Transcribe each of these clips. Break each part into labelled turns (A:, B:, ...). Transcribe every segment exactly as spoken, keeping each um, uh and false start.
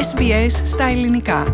A: Ες Μπι Ες στα ελληνικά.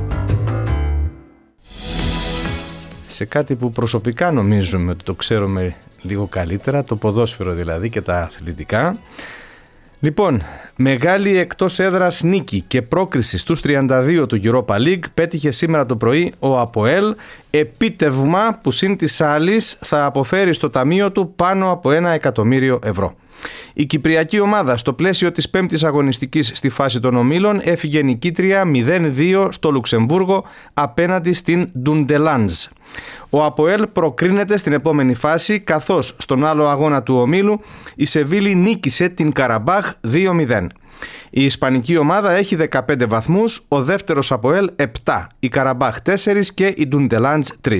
B: Σε κάτι που προσωπικά νομίζουμε ότι το ξέρουμε λίγο καλύτερα, το ποδόσφαιρο δηλαδή και τα αθλητικά. Λοιπόν, μεγάλη εκτός έδρας νίκη και πρόκριση στους τριάντα δύο του Europa League πέτυχε σήμερα το πρωί ο ΑΠΟΕΛ, επίτευγμα που συν της άλλης θα αποφέρει στο ταμείο του πάνω από ένα εκατομμύριο ευρώ. Η κυπριακή ομάδα στο πλαίσιο της πέμπτης αγωνιστικής στη φάση των ομίλων έφυγε νικήτρια μηδέν δύο στο Λουξεμβούργο απέναντι στην Ντουντελάντζ. Ο ΑΠΟΕΛ προκρίνεται στην επόμενη φάση, καθώς στον άλλο αγώνα του ομίλου η Σεβίλη νίκησε την Καραμπάχ δύο μηδέν. Η ισπανική ομάδα έχει δεκαπέντε βαθμούς, ο δεύτερος ΑΠΟΕΛ επτά, η Καραμπάχ τέσσερα και η Ντουντελάντζ τρία.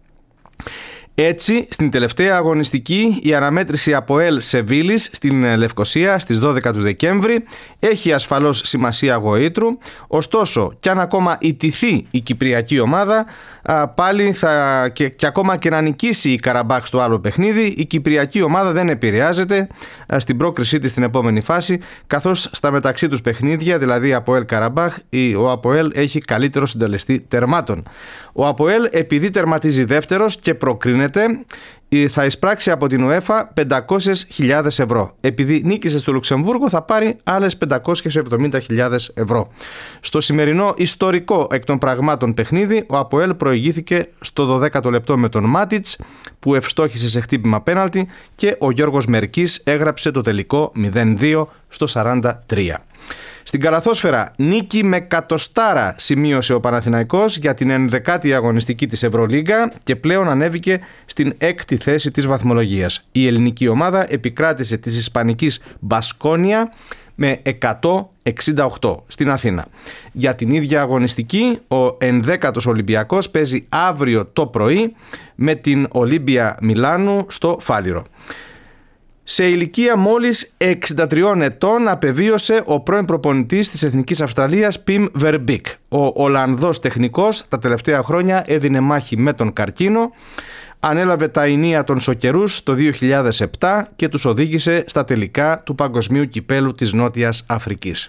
B: Έτσι, στην τελευταία αγωνιστική, η αναμέτρηση ΑΠΟΕΛ Σεβίλης στην Λευκοσία στις δώδεκα του Δεκέμβρη έχει ασφαλώς σημασία γοήτρου, ωστόσο κι αν ακόμα ιτηθεί η κυπριακή ομάδα, πάλι θα, και, και ακόμα και να νικήσει η Καραμπάχ στο άλλο παιχνίδι, η κυπριακή ομάδα δεν επηρεάζεται στην πρόκρισή της στην επόμενη φάση, καθώς στα μεταξύ τους παιχνίδια, δηλαδή ΑΠΟΕΛ Καραμπάχ, ο ΑΠΟΕΛ έχει καλύτερο συντελεστή τερμάτων. Ο ΑΠΟΕΛ, επειδή τερματίζει δεύτερος και προκρίνεται, θα εισπράξει από την UEFA πεντακόσιες χιλιάδες ευρώ. Επειδή νίκησε στο Λουξεμβούργο θα πάρει άλλες πεντακόσιες εβδομήντα χιλιάδες ευρώ. Στο σημερινό ιστορικό εκ των πραγμάτων παιχνίδι, ο ΑΠΟΕΛ προηγήθηκε στο δωδέκατο λεπτό με τον Μάτιτς που ευστόχησε σε χτύπημα πέναλτι και ο Γιώργος Μερκής έγραψε το τελικό μηδέν δύο στο σαράντα τρία. Στην καλαθόσφαιρα, νίκη με κατοστάρα σημείωσε ο Παναθηναϊκός για την ενδεκάτη αγωνιστική της Ευρωλίγκα και πλέον ανέβηκε στην έκτη θέση της βαθμολογίας. Η ελληνική ομάδα επικράτησε της ισπανικής Μπασκόνια με εκατόν εξήντα οκτώ στην Αθήνα. Για την ίδια αγωνιστική, ο ενδέκατος Ολυμπιακός παίζει αύριο το πρωί με την Ολύμπια Μιλάνου στο Φάληρο. Σε ηλικία μόλις εξήντα τριών ετών απεβίωσε ο πρώην προπονητής της Εθνικής Αυστραλίας Πιμ Βερμπίκ. Ο Ολλανδός τεχνικός τα τελευταία χρόνια έδινε μάχη με τον καρκίνο, ανέλαβε τα ηνία των Σοκερούς το δύο χιλιάδες επτά και τους οδήγησε στα τελικά του Παγκοσμίου Κυπέλου της Νότιας Αφρικής.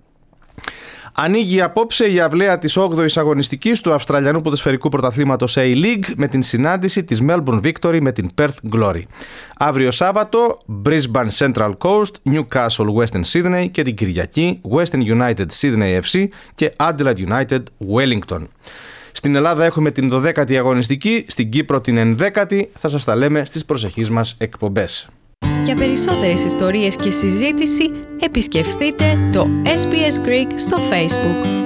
B: Ανοίγει απόψε η αυλαία της όγδοης αγωνιστικής του Αυστραλιανού ποδοσφαιρικού πρωταθλήματος A-League με την συνάντηση της Melbourne Victory με την Perth Glory. Αύριο Σάββατο, Brisbane Central Coast, Newcastle Western Sydney και την Κυριακή, Western United Sydney εφ σι και Adelaide United Wellington. Στην Ελλάδα έχουμε την δωδέκατη αγωνιστική, στην Κύπρο την ενδέκατη, θα σας τα λέμε στις προσεχείς μας εκπομπές.
C: Για περισσότερες ιστορίες και συζήτηση επισκεφτείτε το Ες Μπι Ες Greek στο Facebook.